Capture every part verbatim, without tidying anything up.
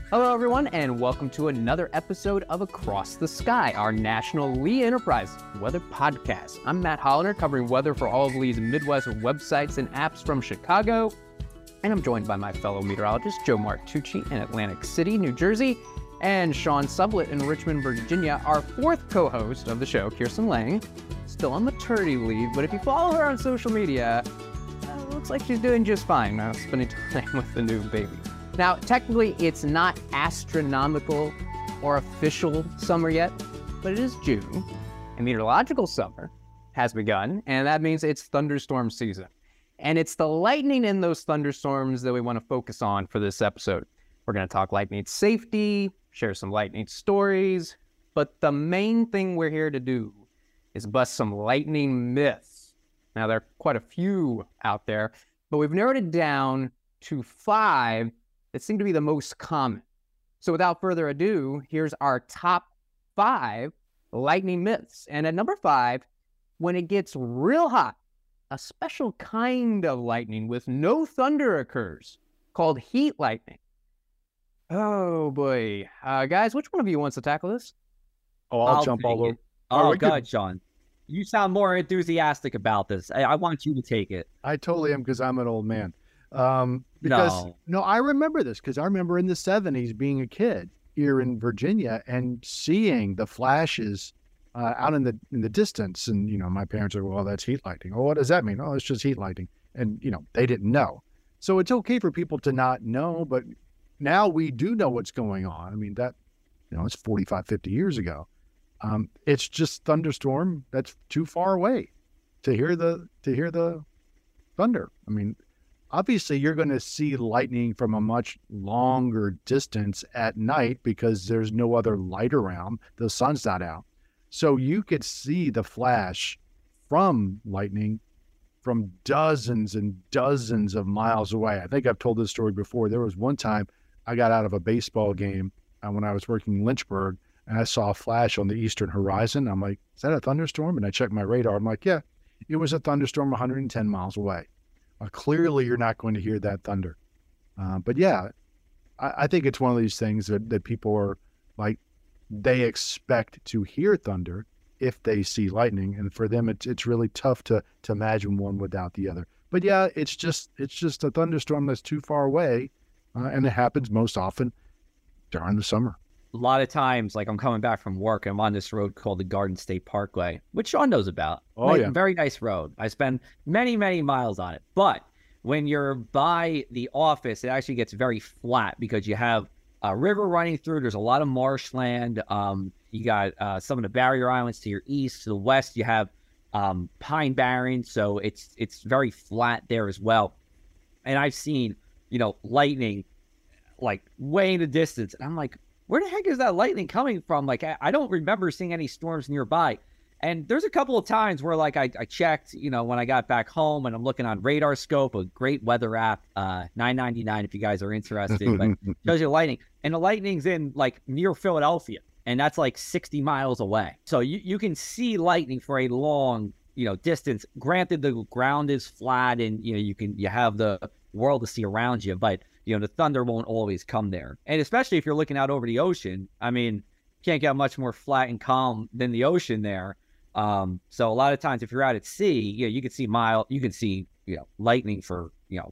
Hello, everyone, and welcome to another episode of Across the Sky, our national Lee Enterprise weather podcast. I'm Matt Hollander, covering weather for all of Lee's Midwest websites and apps from Chicago, and I'm joined by my fellow meteorologist, Joe Martucci in Atlantic City, New Jersey, and Sean Sublett in Richmond, Virginia. Our fourth co-host of the show, Kirsten Lang, still on maternity leave, but if you follow her on social media, uh, it looks like she's doing just fine now, spending time with the new baby. Now, technically, it's not astronomical or official summer yet, but it is June, and meteorological summer has begun, and that means it's thunderstorm season. And it's the lightning in those thunderstorms that we want to focus on for this episode. We're going to talk lightning safety, share some lightning stories, but the main thing we're here to do is bust some lightning myths. Now, there are quite a few out there, but we've narrowed it down to five that seem to be the most common. So without further ado, here's our top five lightning myths. And at number five, when it gets real hot, a special kind of lightning with no thunder occurs called heat lightning. Oh boy. Uh, guys, which one of you wants to tackle this? Oh, I'll, I'll jump all over. Oh, God, Sean. You sound more enthusiastic about this. I, I want you to take it. I totally am because I'm an old man. Um, because no. no, I remember this because I remember in the seventies being a kid here in Virginia and seeing the flashes uh, out in the in the distance, and you know, my parents are, well, that's heat lightning. Oh, what does that mean? Oh, it's just heat lightning, and you know, they didn't know. So it's okay for people to not know, but now we do know what's going on. I mean, that you know, it's forty-five, fifty years ago. Um, it's just thunderstorm that's too far away to hear the to hear the thunder. I mean. Obviously, you're going to see lightning from a much longer distance at night because there's no other light around. The sun's not out. So you could see the flash from lightning from dozens and dozens of miles away. I think I've told this story before. There was one time I got out of a baseball game uh, when I was working in Lynchburg, and I saw a flash on the eastern horizon. I'm like, is that a thunderstorm? And I checked my radar. I'm like, yeah, it was a thunderstorm one hundred ten miles away. Uh, clearly, you're not going to hear that thunder. Uh, but yeah, I, I think it's one of these things that, that people are like, they expect to hear thunder if they see lightning. And for them, it's it's really tough to to imagine one without the other. But yeah, it's just it's just a thunderstorm that's too far away. Uh, and it happens most often during the summer. A lot of times, like I'm coming back from work, I'm on this road called the Garden State Parkway, which Sean knows about. Oh, like, yeah. Very nice road. I spend many, many miles on it. But when you're by the office, it actually gets very flat because you have a river running through. There's a lot of marshland. Um, you got uh, some of the barrier islands to your east. To the west, you have um, Pine Barren. So it's it's very flat there as well. And I've seen, you know, lightning like way in the distance. And I'm like, where the heck is that lightning coming from? Like, I, I don't remember seeing any storms nearby. And there's a couple of times where, like, I, I checked, you know, when I got back home and I'm looking on Radar Scope, a great weather app, uh, nine ninety-nine if you guys are interested, but shows you lightning. And the lightning's in, like, near Philadelphia, and that's, like, sixty miles away. So you, you can see lightning for a long, you know, distance. Granted, the ground is flat and, you know, you can, you have the world to see around you, but you know, the thunder won't always come there. And especially if you're looking out over the ocean, I mean, can't get much more flat and calm than the ocean there. Um, so a lot of times if you're out at sea, you know, you can see mile, you can see, you know, lightning for, you know,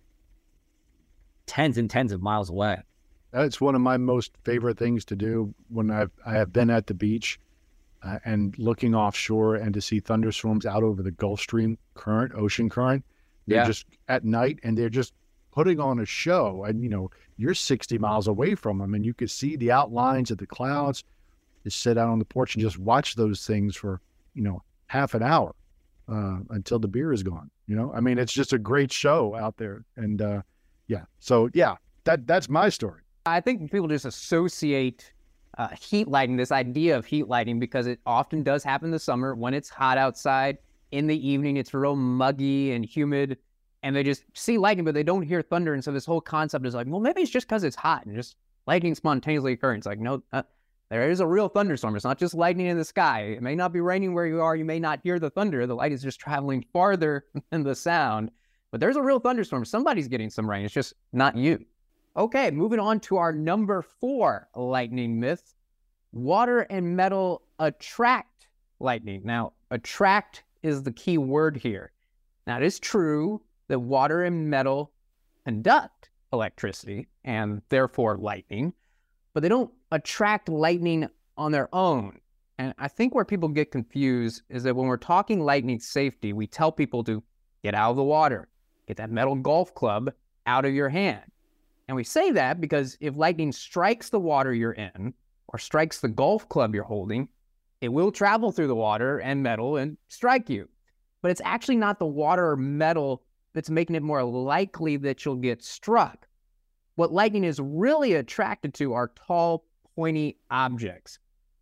tens and tens of miles away. That's one of my most favorite things to do when I've, I have been at the beach uh, and looking offshore and to see thunderstorms out over the Gulf Stream current, ocean current. They're Yeah. just at night and they're just putting on a show, and you know, you're sixty miles away from them and you could see the outlines of the clouds. Just sit out on the porch and just watch those things for, you know, half an hour uh, until the beer is gone. You know, I mean, it's just a great show out there. And uh, yeah, so yeah, that that's my story. I think people just associate uh, heat lightning, this idea of heat lightning, because it often does happen in the summer when it's hot outside. In the evening, it's real muggy and humid, and they just see lightning, but they don't hear thunder. And so this whole concept is like, well, maybe it's just because it's hot and just lightning spontaneously occurring. It's like, no, uh, there is a real thunderstorm. It's not just lightning in the sky. It may not be raining where you are. You may not hear the thunder. The light is just traveling farther than the sound. But there's a real thunderstorm. Somebody's getting some rain. It's just not you. Okay, moving on to our number four lightning myth. Water and metal attract lightning. Now, attract is the key word here. Now, it is true that water and metal conduct electricity and therefore lightning, but they don't attract lightning on their own. And I think where people get confused is that when we're talking lightning safety, we tell people to get out of the water, get that metal golf club out of your hand. And we say that because if lightning strikes the water you're in or strikes the golf club you're holding, it will travel through the water and metal and strike you. But it's actually not the water or metal that's making it more likely that you'll get struck. What lightning is really attracted to are tall, pointy objects.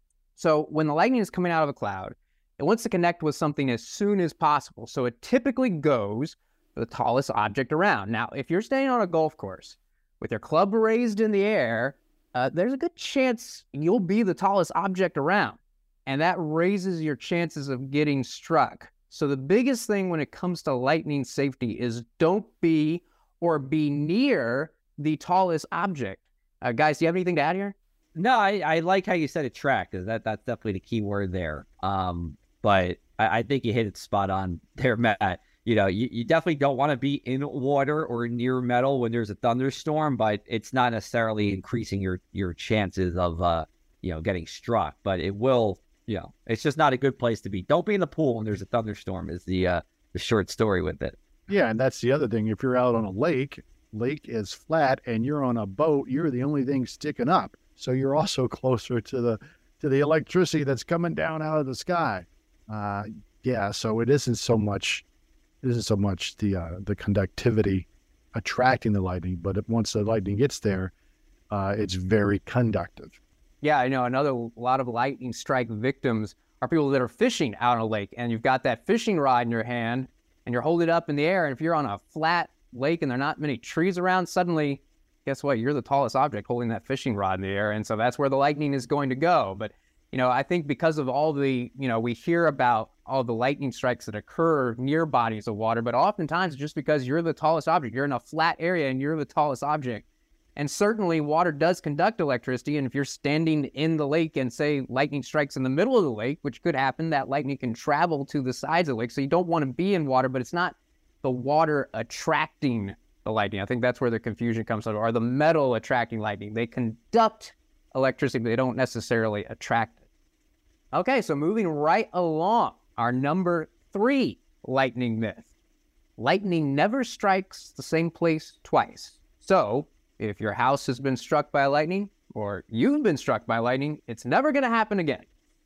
So when the lightning is coming out of a cloud, it wants to connect with something as soon as possible. So it typically goes for the tallest object around. Now, if you're standing on a golf course with your club raised in the air, uh, there's a good chance you'll be the tallest object around. And that raises your chances of getting struck. So the biggest thing when it comes to lightning safety is don't be or be near the tallest object. Uh, guys, do you have anything to add here? No, I, I like how you said attract, because that, that's definitely the key word there. Um, but I, I think you hit it spot on there, Matt. You know, you, you definitely don't want to be in water or near metal when there's a thunderstorm, but it's not necessarily increasing your, your chances of, uh, you know, getting struck. But it will, you know, it's just not a good place to be. Don't be in the pool when there's a thunderstorm is the, uh, the short story with it. Yeah, and that's the other thing. If you're out on a lake, lake is flat, and you're on a boat, you're the only thing sticking up. So you're also closer to the to the electricity that's coming down out of the sky. Uh, yeah, so it isn't so much it isn't so much the uh, the conductivity attracting the lightning, but if, once the lightning gets there, uh, it's very conductive. Yeah, I know. Another a lot of lightning strike victims are people that are fishing out on a lake, and you've got that fishing rod in your hand, and you're holding it up in the air, and if you're on a flat lake and there are not many trees around, suddenly, guess what? You're the tallest object holding that fishing rod in the air. And so that's where the lightning is going to go. But, you know, I think because of all the, you know, we hear about all the lightning strikes that occur near bodies of water, but oftentimes it's just because you're the tallest object. You're in a flat area and you're the tallest object. And certainly water does conduct electricity. And if you're standing in the lake and say lightning strikes in the middle of the lake, which could happen, that lightning can travel to the sides of the lake. So you don't want to be in water, but it's not the water attracting the lightning. I think that's where the confusion comes from. Or the metal attracting lightning. They conduct electricity, but they don't necessarily attract it. Okay, so moving right along, our number three lightning myth. Lightning never strikes the same place twice. So if your house has been struck by lightning, or you've been struck by lightning, it's never going to happen again.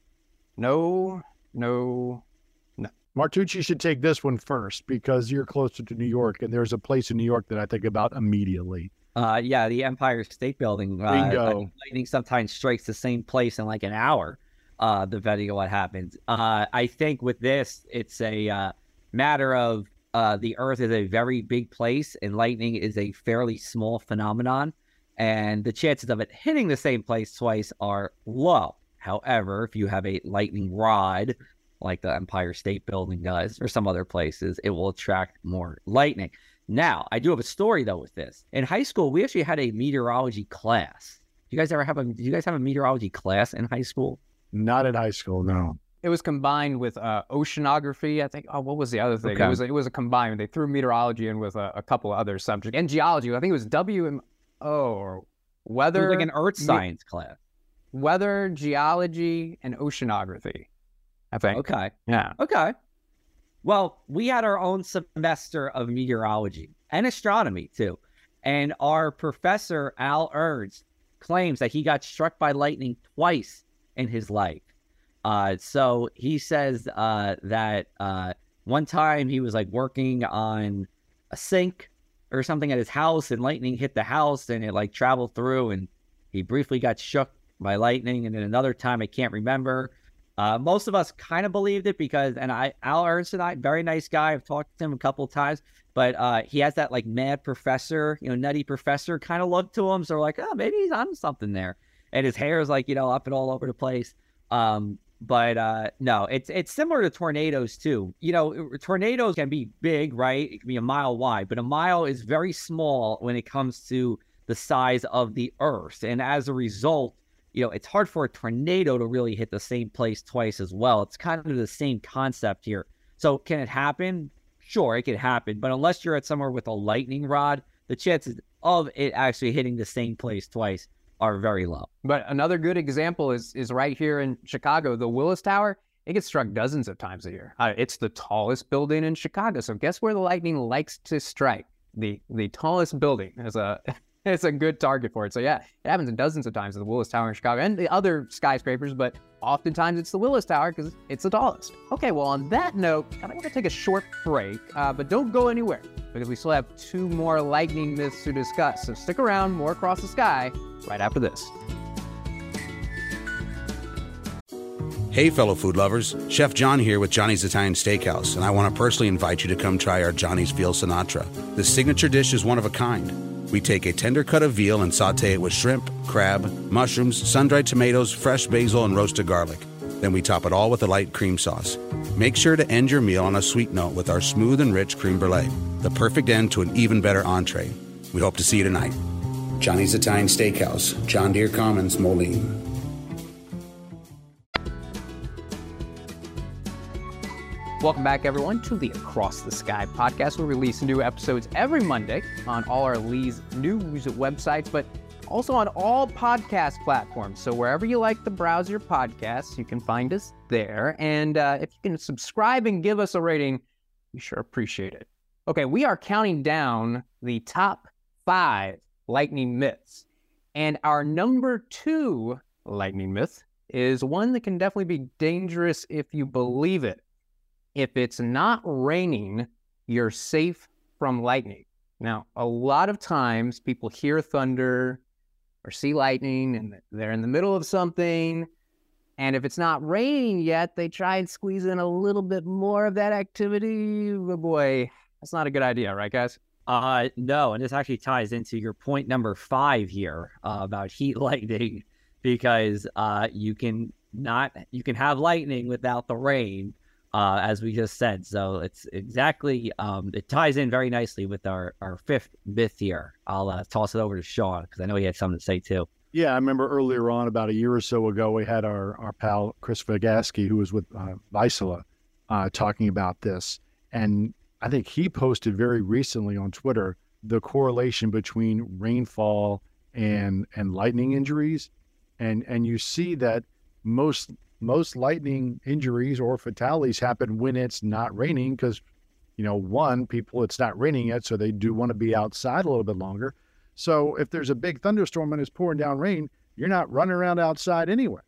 No, no, no. Martucci should take this one first because you're closer to New York, and there's a place in New York that I think about immediately. Uh, yeah, the Empire State Building. Uh, Bingo. Lightning sometimes strikes the same place in like an hour, uh, depending on what happens. Uh, I think with this, it's a uh, matter of uh, the Earth is a very big place, and lightning is a fairly small phenomenon, and the chances of it hitting the same place twice are low. However, if you have a lightning rod, like the Empire State Building does, or some other places, it will attract more lightning. Now, I do have a story though with this. In high school, we actually had a meteorology class. You guys ever have a? Do you guys have a meteorology class in high school? Not in high school, no. It was combined with uh, oceanography. I think. Oh, what was the other thing? Okay. It was it was a combined. They threw meteorology in with a, a couple of other subjects and geology. I think it was W M O or weather. It was like an earth science me- class. Weather, geology, and oceanography. I think. Okay. Yeah. Okay. Well, we had our own semester of meteorology and astronomy too. And our professor, Al Ernst, claims that he got struck by lightning twice in his life. Uh, so he says uh, that uh, one time he was like working on a sink or something at his house, and lightning hit the house and it like traveled through, and he briefly got shook by lightning. And then another time, I can't remember. Uh, most of us kind of believed it because, and I, Al Ernst and I, very nice guy. I've talked to him a couple of times, but uh, he has that like mad professor, you know, nutty professor kind of look to him. So we're like, oh, maybe he's on something there. And his hair is like, you know, up and all over the place. Um, but uh, no, it's it's similar to tornadoes too. You know, tornadoes can be big, right? It can be a mile wide, but a mile is very small when it comes to the size of the Earth. And as a result, you know, it's hard for a tornado to really hit the same place twice as well. It's kind of the same concept here. So can it happen? Sure, it can happen. But unless you're at somewhere with a lightning rod, the chances of it actually hitting the same place twice are very low. But another good example is is right here in Chicago, the Willis Tower. It gets struck dozens of times a year. Uh, it's the tallest building in Chicago. So guess where the lightning likes to strike? The the tallest building is a it's a good target for it. So yeah, it happens dozens of times at the Willis Tower in Chicago and the other skyscrapers, but oftentimes it's the Willis Tower because it's the tallest. Okay, well on that note, I'm going to take a short break, uh, but don't go anywhere because we still have two more lightning myths to discuss. So stick around, more Across the Sky right after this. Hey, fellow food lovers. Chef John here with Johnny's Italian Steakhouse, and I want to personally invite you to come try our Johnny's Veal Sinatra. This signature dish is one of a kind. We take a tender cut of veal and saute it with shrimp, crab, mushrooms, sun-dried tomatoes, fresh basil, and roasted garlic. Then we top it all with a light cream sauce. Make sure to end your meal on a sweet note with our smooth and rich creme brulee, the perfect end to an even better entree. We hope to see you tonight. Johnny's Italian Steakhouse, John Deere Commons, Moline. Welcome back, everyone, to the Across the Sky podcast. We release new episodes every Monday on all our Lee's news websites, but also on all podcast platforms. So wherever you like to browse your podcasts, you can find us there. And uh, if you can subscribe and give us a rating, we sure appreciate it. Okay, we are counting down the top five lightning myths. And our number two lightning myth is one that can definitely be dangerous if you believe it. If it's not raining, you're safe from lightning. Now, a lot of times people hear thunder or see lightning and they're in the middle of something. And if it's not raining yet, they try and squeeze in a little bit more of that activity. But boy, that's not a good idea, right, guys? Uh, no, and this actually ties into your point number five here uh, about heat lightning, because uh, you can not you can have lightning without the rain. Uh, as we just said. So it's exactly, um, it ties in very nicely with our, our fifth myth here. I'll uh, toss it over to Sean because I know he had something to say too. Yeah, I remember earlier on, about a year or so ago, we had our, our pal Chris Vagaski, who was with uh, Vizsla, uh, talking about this. And I think he posted very recently on Twitter the correlation between rainfall and and lightning injuries. And and you see that most most lightning injuries or fatalities happen when it's not raining because, you know, one, people, it's not raining yet, so they do want to be outside a little bit longer. So if there's a big thunderstorm and it's pouring down rain, you're not running around outside anyway.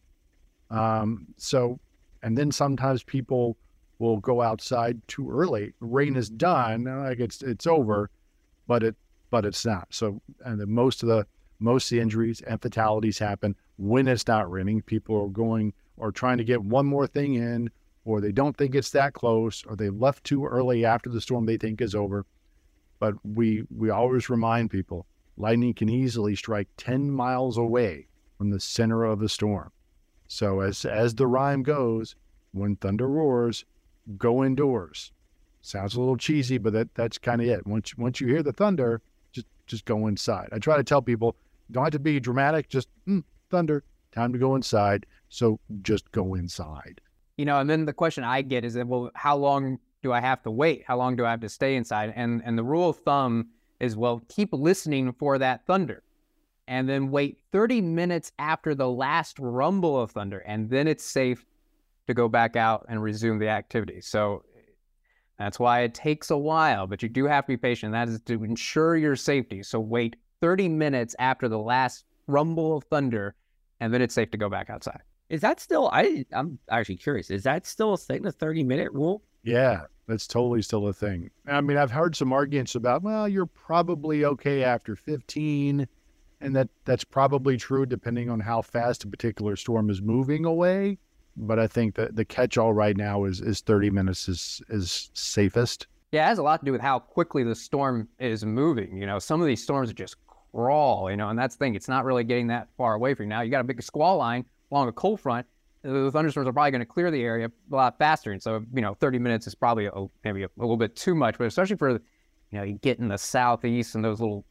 Um, so, and then sometimes people will go outside too early. Rain is done, like it's it's over, but it but it's not. So, and the, most of the most of the injuries and fatalities happen when it's not raining. People are going or trying to get one more thing in, or they don't think it's that close, or they left too early after the storm they think is over. But we we always remind people, lightning can easily strike ten miles away from the center of the storm. So as as the rhyme goes, when thunder roars, go indoors. Sounds a little cheesy, but that that's kind of it. Once once you hear the thunder, just just go inside. I try to tell people, don't have to be dramatic, just mm, thunder, time to go inside. So just go inside. You know, and then the question I get is, that, well, how long do I have to wait? How long do I have to stay inside? And and the rule of thumb is, well, keep listening for that thunder and then wait thirty minutes after the last rumble of thunder. And then it's safe to go back out and resume the activity. So that's why it takes a while, but you do have to be patient. That is to ensure your safety. So wait thirty minutes after the last rumble of thunder, and then it's safe to go back outside. Is that still, I, I'm actually curious, is that still a thing, the thirty minute rule? Yeah, that's totally still a thing. I mean, I've heard some arguments about, well, you're probably okay after fifteen, and that that's probably true depending on how fast a particular storm is moving away. But I think that the catch-all right now is is thirty minutes is is safest. Yeah, it has a lot to do with how quickly the storm is moving. You know, some of these storms are just crawl, you know, and that's the thing. It's not really getting that far away from you. Now, you got a big squall line along a cold front. The thunderstorms are probably going to clear the area a lot faster. And so, you know, thirty minutes is probably a, maybe a, a little bit too much, but especially for, you know, you get in the southeast and those little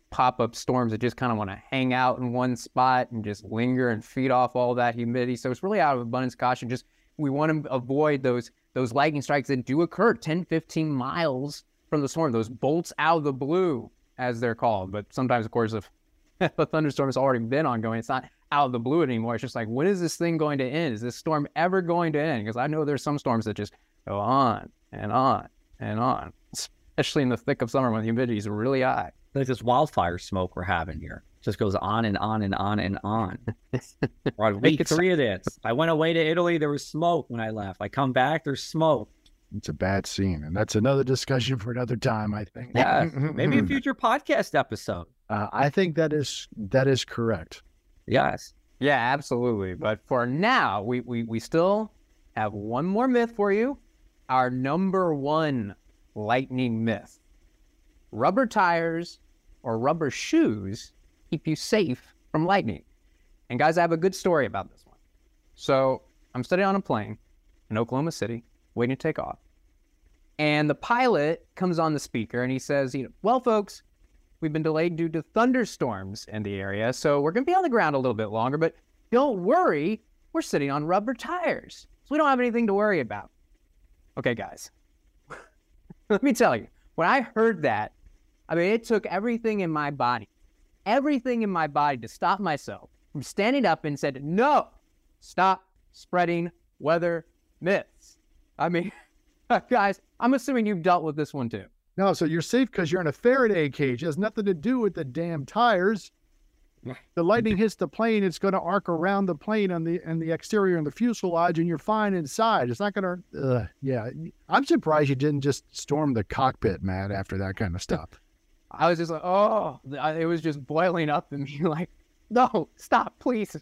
pop-up storms that just kind of want to hang out in one spot and just linger and feed off all that humidity. So it's really out of abundance of caution. Just we want to avoid those those lightning strikes that do occur ten, fifteen miles from the storm, those bolts out of the blue, as they're called. But sometimes, of course, if the thunderstorm has already been ongoing, it's not out of the blue anymore. It's just like, when is this thing going to end? Is this storm ever going to end? Because I know there's some storms that just go on and on and on, especially in the thick of summer when the humidity is really high. Like this wildfire smoke we're having here. Just goes on and on and on and on. We're on week three of this. I went away to Italy. There was smoke when I left. I come back, there's smoke. It's a bad scene, and that's another discussion for another time, I think. Yeah, maybe a future podcast episode. Uh, I think that is that is correct. Yes. Yeah, absolutely. But for now, we, we, we still have one more myth for you. Our number one lightning myth. Rubber tires or rubber shoes keep you safe from lightning. And guys, I have a good story about this one. So I'm sitting on a plane in Oklahoma City, waiting to take off. And the pilot comes on the speaker and he says, you know, well, folks, we've been delayed due to thunderstorms in the area, so we're going to be on the ground a little bit longer, but don't worry, we're sitting on rubber tires, so we don't have anything to worry about. Okay, guys, let me tell you, when I heard that, I mean, it took everything in my body, everything in my body to stop myself from standing up and said, no, stop spreading weather myths. I mean, guys, I'm assuming you've dealt with this one too. No, so you're safe because you're in a Faraday cage. It has nothing to do with the damn tires. The lightning hits the plane, it's going to arc around the plane on the and the exterior and the fuselage, and you're fine inside. It's not going to. Uh, yeah, I'm surprised you didn't just storm the cockpit, Matt, after that kind of stuff. I was just like, oh, it was just boiling up in me, like, no, stop, please.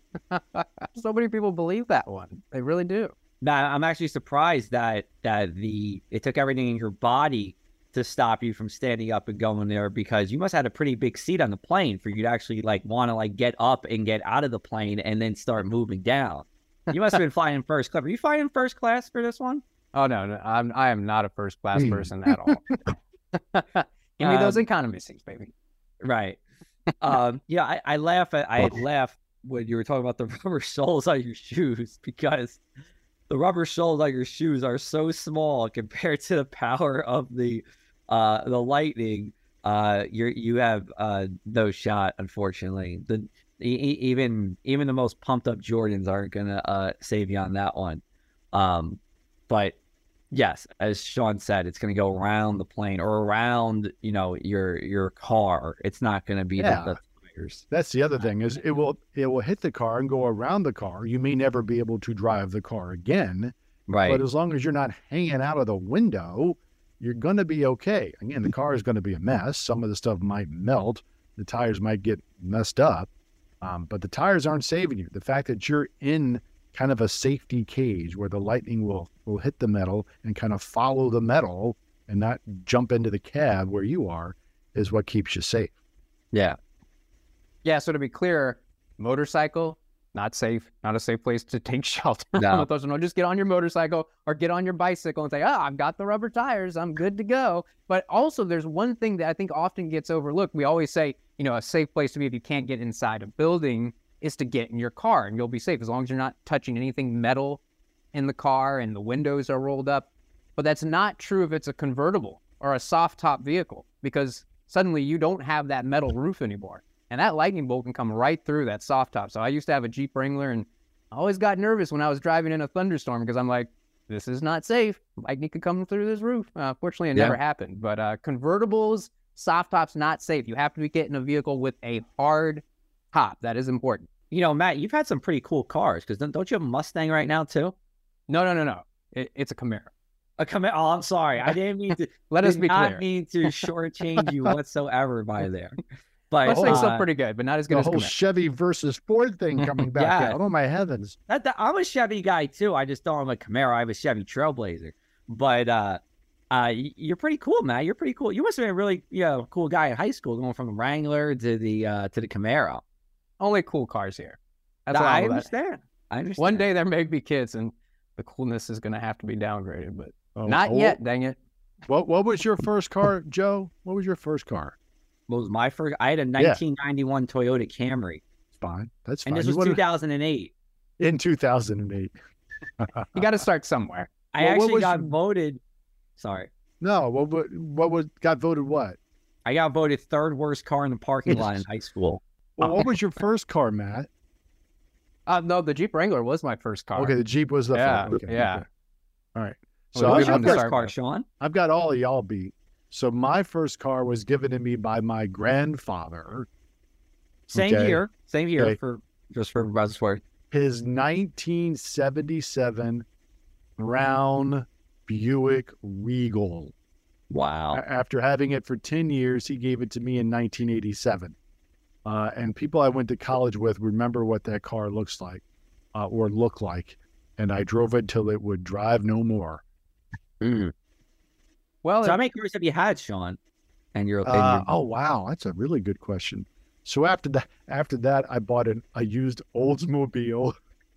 So many people believe that one. They really do. Now, I'm actually surprised that that the it took everything in your body to stop you from standing up and going there, because you must have had a pretty big seat on the plane for you to actually like want to like get up and get out of the plane and then start moving down. You must have been flying first class. Were you flying first class for this one? Oh no, no I'm I am not a first class person at all. Give me um, those economy seats, baby. Right. um, yeah, I, I laugh at I laugh when you were talking about the rubber soles on your shoes, because the rubber soles on your shoes are so small compared to the power of the uh, the lightning. Uh, you you have uh, no shot, unfortunately. The e- even even the most pumped up Jordans aren't gonna uh, save you on that one. Um, but yes, as Sean said, it's gonna go around the plane or around you know your your car. It's not gonna be yeah. the, the tires. That's the other thing is it will it will hit the car and go around the car. You may never be able to drive the car again, right? But as long as you're not hanging out of the window, you're going to be okay. Again, the car is going to be a mess. Some of the stuff might melt. The tires might get messed up, um, but the tires aren't saving you. The fact that you're in kind of a safety cage where the lightning will will hit the metal and kind of follow the metal and not jump into the cab where you are is what keeps you safe. Yeah. Yeah, so to be clear, motorcycle, not safe, not a safe place to take shelter. No. No, just get on your motorcycle or get on your bicycle and say, oh, I've got the rubber tires, I'm good to go. But also there's one thing that I think often gets overlooked. We always say, you know, a safe place to be if you can't get inside a building is to get in your car and you'll be safe as long as you're not touching anything metal in the car and the windows are rolled up. But that's not true if it's a convertible or a soft top vehicle, because suddenly you don't have that metal roof anymore. And that lightning bolt can come right through that soft top. So I used to have a Jeep Wrangler, and I always got nervous when I was driving in a thunderstorm because I'm like, this is not safe. Lightning could come through this roof. Uh, fortunately, it yeah. never happened. But uh, convertibles, soft tops, not safe. You have to be getting a vehicle with a hard top. That is important. You know, Matt, you've had some pretty cool cars, because don't, don't you have a Mustang right now too? No, no, no, no. It, it's a Camaro. A Camaro. Oh, I'm sorry. I didn't mean to. Let us be not clear. mean to shortchange you whatsoever by there. But Mustang's uh, still pretty good, but not as good the as whole Camaro. Chevy versus Ford thing coming back Yeah. out. Oh my heavens! That, that, I'm a Chevy guy too. I just don't have a Camaro. I have a Chevy Trailblazer. But uh, uh, you're pretty cool, Matt. You're pretty cool. You must have been a really, you know, cool guy in high school, going from the Wrangler to the uh, to the Camaro. Only cool cars here. That's No, what I I'm about. understand. I understand. One day there may be kids, and the coolness is going to have to be downgraded, but Oh, not oh, yet. Dang it! What What was your first car, Joe? What was your first car? What was my first? I had a nineteen ninety-one yeah. Toyota Camry. Fine. That's fine. And this was two thousand eight. In two thousand eight. You got to start somewhere. I well, actually got your... voted. Sorry. No. What, what, what was, got voted what? I got voted third worst car in the parking lot in high school. Well, what was your first car, Matt? Uh, no, the Jeep Wrangler was my first car. Okay, the Jeep was the yeah, first. Okay, yeah. Okay. All right. So what was your first car, Sean? I've got all of y'all beat. So my first car was given to me by my grandfather. Same okay. year. Same year okay. for just for Buzzword. His nineteen seventy-seven Brown Buick Regal. Wow. After having it for ten years, he gave it to me in nineteen eighty-seven. Uh, and people I went to college with remember what that car looks like uh, or look like. And I drove it till it would drive no more. Mm. Well, so it, how many cars have you had, Sean? And you're, and you're... Uh, oh wow, that's a really good question. So after that, after that, I bought an a used Oldsmobile.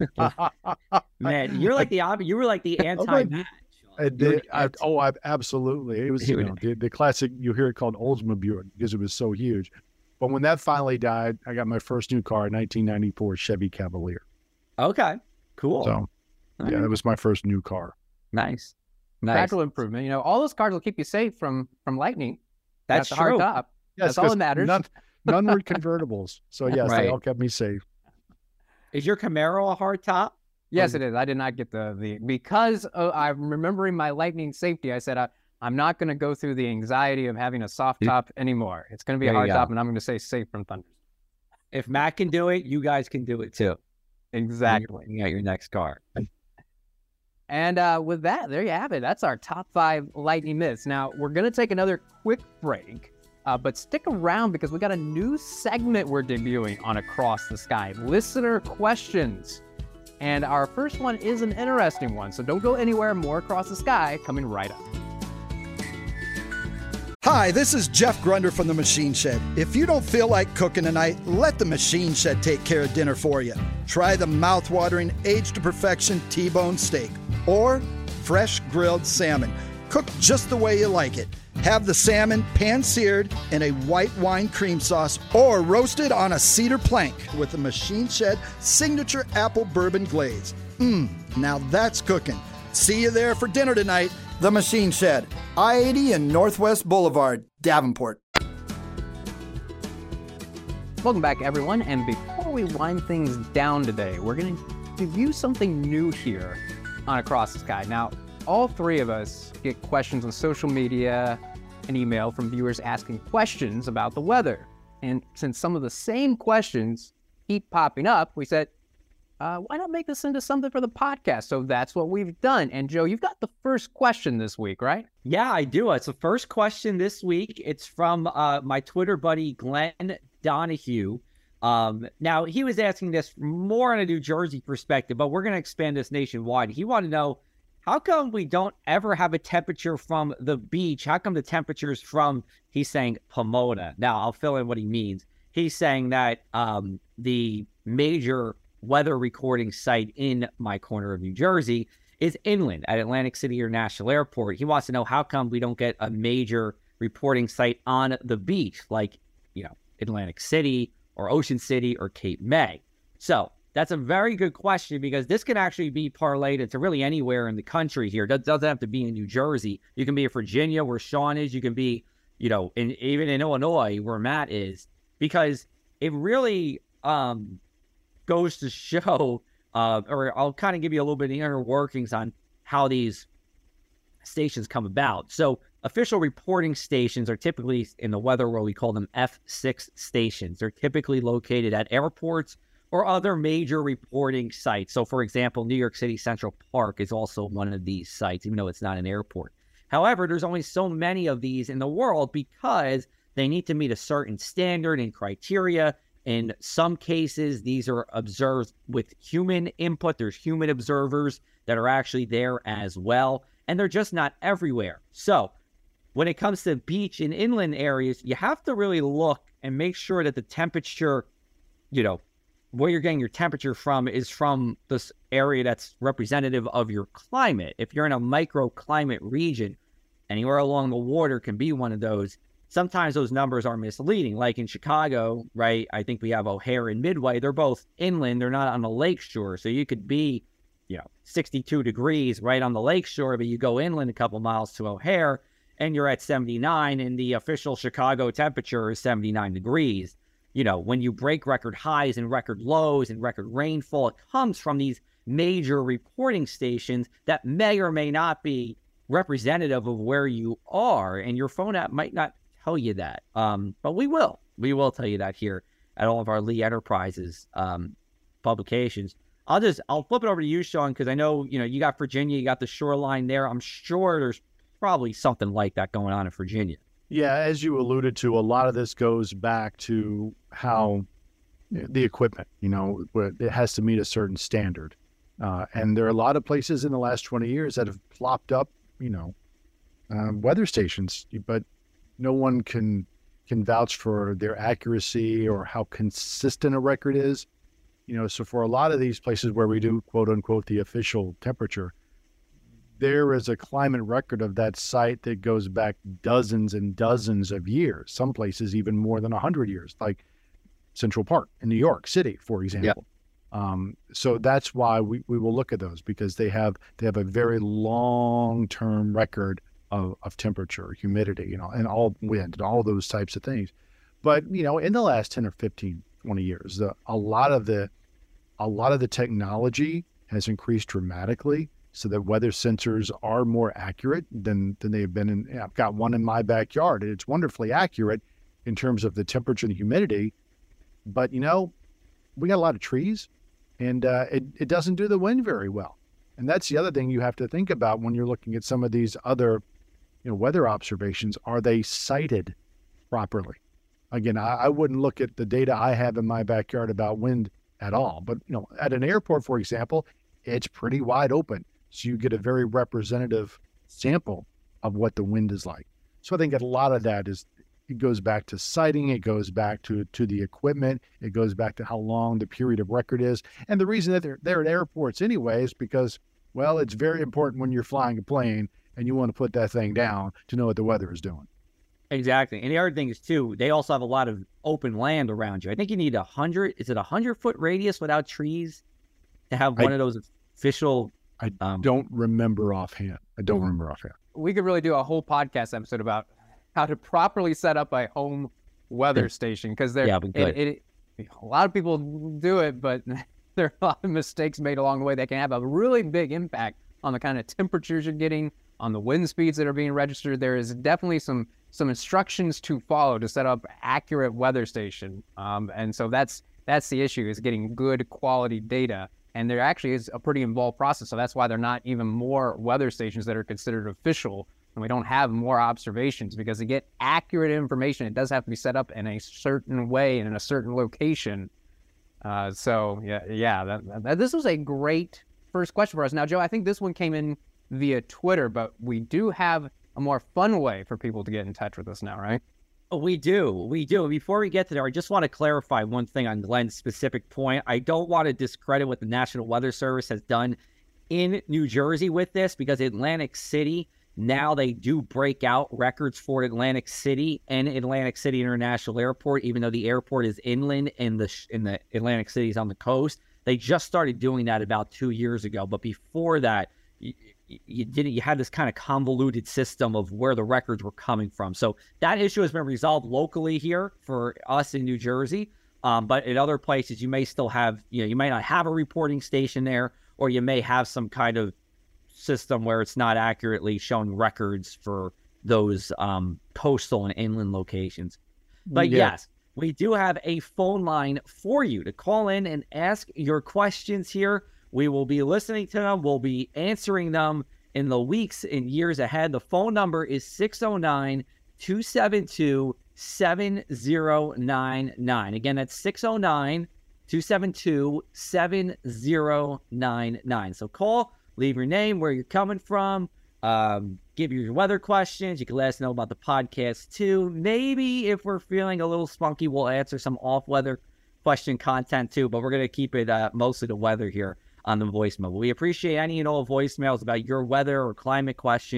Man, you're like the you were like the anti-Matt. Did, I, oh, I, absolutely. It was you know, the, the classic. You hear it called Oldsmobile because it was so huge. But when that finally died, I got my first new car, a nineteen ninety-four Chevy Cavalier. Okay, cool. So, yeah, that was my first new car. Nice, nice. Gradual improvement. You know, all those cars will keep you safe from from lightning. That's the true. Hard top. Yes, that's all that matters. None, none were convertibles, so yes, right. they all kept me safe. Is your Camaro a hard top? Yes, it is. I did not get the the because uh, I'm remembering my lightning safety. I said I, I'm not going to go through the anxiety of having a soft top anymore. It's going to be there a hard top, and I'm going to say safe from thunder. If Matt can do it, you guys can do it too. Exactly. You're at your next car. And uh, with that, there you have it. That's our top five lightning myths. Now we're going to take another quick break. Uh, but stick around because we got a new segment we're debuting on Across the Sky, listener questions. And our first one is an interesting one, so don't go anywhere. More Across the Sky coming right up. Hi, this is Jeff Grunder from The Machine Shed. If you don't feel like cooking tonight, let The Machine Shed take care of dinner for you. Try the mouth-watering, aged to perfection T-bone steak or fresh grilled salmon. Cooked just the way you like it. Have the salmon pan-seared in a white wine cream sauce or roasted on a cedar plank with the Machine Shed signature apple bourbon glaze. Mmm, now that's cooking. See you there for dinner tonight. The Machine Shed, I eighty and Northwest Boulevard, Davenport. Welcome back, everyone. And before we wind things down today, we're going to give you something new here on Across the Sky. Now, all three of us get questions on social media and email from viewers asking questions about the weather. And since some of the same questions keep popping up, we said, uh, why not make this into something for the podcast? So that's what we've done. And Joe, you've got the first question this week, right? Yeah, I do. It's the first question this week. It's from uh, my Twitter buddy, Glenn Donahue. Um, now, he was asking this more on a New Jersey perspective, but we're going to expand this nationwide. He wanted to know, how come we don't ever have a temperature from the beach? How come the temperature's from, he's saying, Pomona? Now, I'll fill in what he means. He's saying that um, the major weather recording site in my corner of New Jersey is inland at Atlantic City International Airport. He wants to know, how come we don't get a major reporting site on the beach, like, you know, Atlantic City or Ocean City or Cape May? So that's a very good question, because this can actually be parlayed into really anywhere in the country here. It doesn't have to be in New Jersey. You can be in Virginia, where Sean is. You can be, you know, in, even in Illinois, where Matt is, because it really um, goes to show, uh, or I'll kind of give you a little bit of the inner workings on how these stations come about. So official reporting stations are typically, in the weather world, we call them F six stations. They're typically located at airports or other major reporting sites. So, for example, New York City Central Park is also one of these sites, even though it's not an airport. However, there's only so many of these in the world because they need to meet a certain standard and criteria. In some cases, these are observed with human input. There's human observers that are actually there as well, and they're just not everywhere. So when it comes to beach and inland areas, you have to really look and make sure that the temperature, you know, where you're getting your temperature from is from this area that's representative of your climate. If you're in a microclimate region, anywhere along the water can be one of those. sometimes those numbers are misleading. Like in Chicago, right? I think we have O'Hare and Midway. They're both inland. They're not on the lake shore. So you could be, you know, sixty-two degrees right on the lake shore, but you go inland a couple miles to O'Hare and you're at seventy-nine, and the official Chicago temperature is seventy-nine degrees. You know, when you break record highs and record lows and record rainfall, it comes from these major reporting stations that may or may not be representative of where you are, and your phone app might not tell you that. Um, but we will. We will tell you that here at all of our Lee Enterprises um, publications. I'll just, I'll flip it over to you, Sean, because I know, you know, you got Virginia, you got the shoreline there. I'm sure there's probably something like that going on in Virginia. Yeah, as you alluded to, a lot of this goes back to how the equipment, you know, it has to meet a certain standard. Uh, and there are a lot of places in the last twenty years that have plopped up, you know, um, weather stations, but no one can can vouch for their accuracy or how consistent a record is. You know, so for a lot of these places where we do, quote unquote, the official temperature, there is a climate record of that site that goes back dozens and dozens of years, some places even more than one hundred years, like Central Park in New York City, for example. Yep. Um, so that's why we, we will look at those, because they have they have a very long-term record of, of temperature, humidity, you know, and all wind and all those types of things. But, you know, in the last ten or fifteen, twenty years, the, a lot of the a lot of the technology has increased dramatically, so that weather sensors are more accurate than than they've been. In, I've got one in my backyard, and it's wonderfully accurate in terms of the temperature and humidity. But, you know, we got a lot of trees, and uh, it, it doesn't do the wind very well. And that's the other thing you have to think about when you're looking at some of these other, you know, weather observations. Are they sited properly? Again, I, I wouldn't look at the data I have in my backyard about wind at all. But, you know, at an airport, for example, it's pretty wide open. So you get a very representative sample of what the wind is like. So I think a lot of that is, it goes back to siting, it goes back to, to the equipment, it goes back to how long the period of record is. And the reason that they're, they're at airports anyway is because, well, it's very important when you're flying a plane and you want to put that thing down to know what the weather is doing. Exactly. And the other thing is, too, they also have a lot of open land around you. I think you need a hundred, is it a hundred foot radius without trees to have one I, of those official? I um, don't remember offhand. I don't remember offhand. We could really do a whole podcast episode about how to properly set up a home weather station, because there, yeah, it, it, it, a lot of people do it, but there are a lot of mistakes made along the way that can have a really big impact on the kind of temperatures you're getting, on the wind speeds that are being registered. There is definitely some some instructions to follow to set up accurate weather station, um, and so that's that's the issue, is getting good quality data. And there actually is a pretty involved process, so that's why there are not even more weather stations that are considered official, and we don't have more observations, because to get accurate information, it does have to be set up in a certain way and in a certain location. Uh, so yeah, yeah, that, that, this was a great first question for us. Now, Joe, I think this one came in via Twitter, but we do have a more fun way for people to get in touch with us now, right? We do. We do. Before we get to there, I just want to clarify one thing on Glenn's specific point. I don't want to discredit what the National Weather Service has done in New Jersey with this, because Atlantic City, now they do break out records for Atlantic City and Atlantic City International Airport, even though the airport is inland and the, and the Atlantic City is on the coast. They just started doing that about two years ago. But before that, you, you didn't. You had this kind of convoluted system of where the records were coming from. So that issue has been resolved locally here for us in New Jersey. Um, but in other places, you may still have, you know, you may not have a reporting station there, or you may have some kind of system where it's not accurately showing records for those um, coastal and inland locations. But yeah. Yes, we do have a phone line for you to call in and ask your questions here. We will be listening to them. We'll be answering them in the weeks and years ahead. The phone number is six oh nine, two seven two, seven oh nine nine. Again, that's six oh nine, two seven two, seven oh nine nine. So call, leave your name, where you're coming from, um, give you your weather questions. You can let us know about the podcast too. Maybe if we're feeling a little spunky, we'll answer some off-weather question content too, but we're going to keep it uh, mostly the weather here on the voicemail. We appreciate any and all voicemails about your weather or climate questions.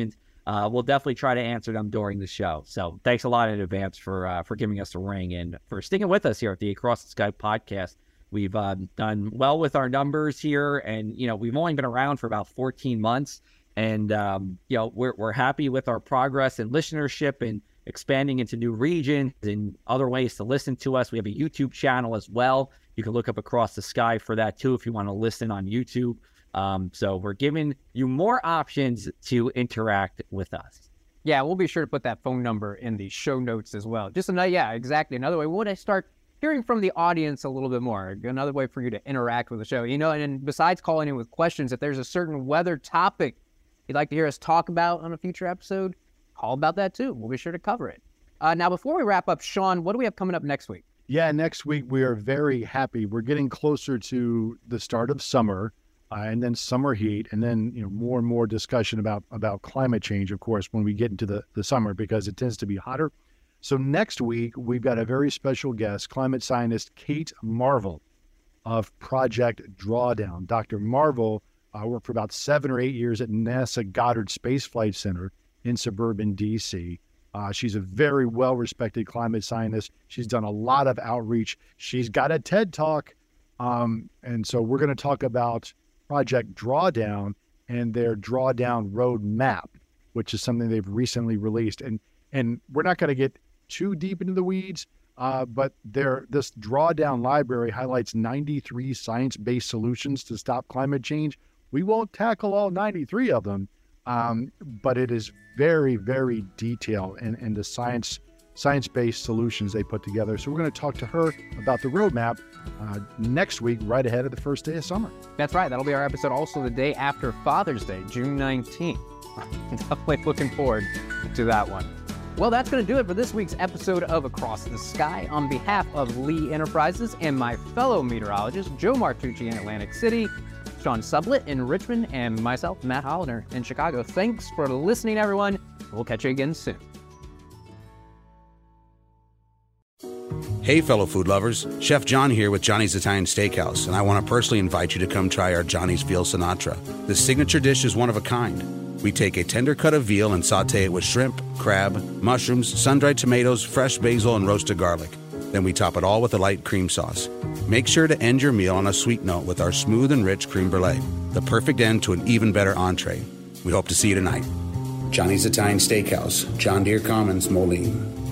uh, we'll definitely try to answer them during the show. So thanks a lot in advance for uh, for giving us a ring and for sticking with us here at the Across the Sky podcast. We've um, done well with our numbers here, and you know we've only been around for about fourteen months, and um, you know we're we're happy with our progress and listenership and expanding into new regions and other ways to listen to us. We have a YouTube channel as well. You can look up Across the Sky for that too if you want to listen on YouTube. Um, so we're giving you more options to interact with us. Yeah, we'll be sure to put that phone number in the show notes as well. Just another, yeah, exactly. Another way, would I start hearing from the audience a little bit more? Another way for you to interact with the show. You know, and then besides calling in with questions, if there's a certain weather topic you'd like to hear us talk about on a future episode, call about that too. We'll be sure to cover it. Uh, now, before we wrap up, Sean, what do we have coming up next week? Yeah, next week we are very happy. We're getting closer to the start of summer, uh, and then summer heat, and then you know more and more discussion about about climate change, of course, when we get into the, the summer because it tends to be hotter. So next week we've got a very special guest, climate scientist Kate Marvel of Project Drawdown. Doctor Marvel uh, worked for about seven or eight years at NASA Goddard Space Flight Center in suburban D C. Uh, she's a very well-respected climate scientist. She's done a lot of outreach. She's got a TED Talk. Um, and so we're going to talk about Project Drawdown and their Drawdown Roadmap, which is something they've recently released. And and we're not going to get too deep into the weeds, uh, but their this Drawdown library highlights ninety-three science-based solutions to stop climate change. We won't tackle all ninety-three of them, um, but it is very, very detailed and, and the science, science-based solutions they put together. So we're going to talk to her about the roadmap uh, next week, right ahead of the first day of summer. That's right. That'll be our episode also the day after Father's Day, June nineteenth. Definitely looking forward to that one. Well, that's going to do it for this week's episode of Across the Sky. On behalf of Lee Enterprises and my fellow meteorologists, Joe Martucci in Atlantic City, Sean Sublett in Richmond, and myself, Matt Hollander in Chicago. Thanks for listening, everyone. We'll catch you again soon. Hey, fellow food lovers. Chef John here with Johnny's Italian Steakhouse, and I want to personally invite you to come try our Johnny's Veal Sinatra. This signature dish is one of a kind. We take a tender cut of veal and saute it with shrimp, crab, mushrooms, sun-dried tomatoes, fresh basil, and roasted garlic. Then we top it all with a light cream sauce. Make sure to end your meal on a sweet note with our smooth and rich creme brulee, the perfect end to an even better entree. We hope to see you tonight. Johnny's Italian Steakhouse, John Deere Commons, Moline.